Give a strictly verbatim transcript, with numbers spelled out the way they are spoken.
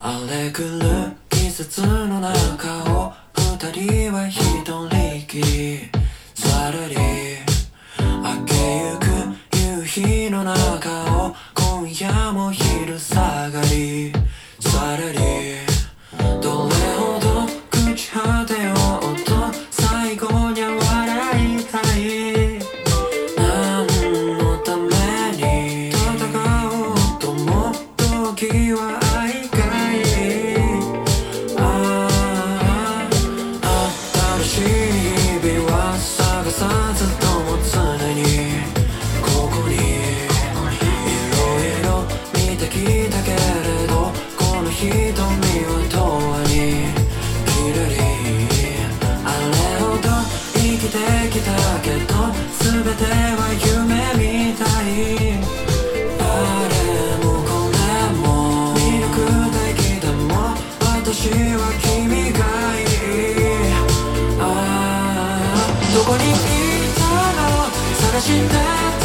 荒れ狂う季節の中を二人は一人きりさらり明けゆく夕日の中を今夜も昼下がりさらりどれほど朽ち果てようと最後には笑いたい何のために戦おうとも時は愛かいああ新しい日々は探さずとも常にここにいろいろ見てきたけれどこの瞳は永遠にきらりあれほど生きてきたけど全ては夢みたいあれもこれも魅力的でも私は君がいいああどこにいたの探して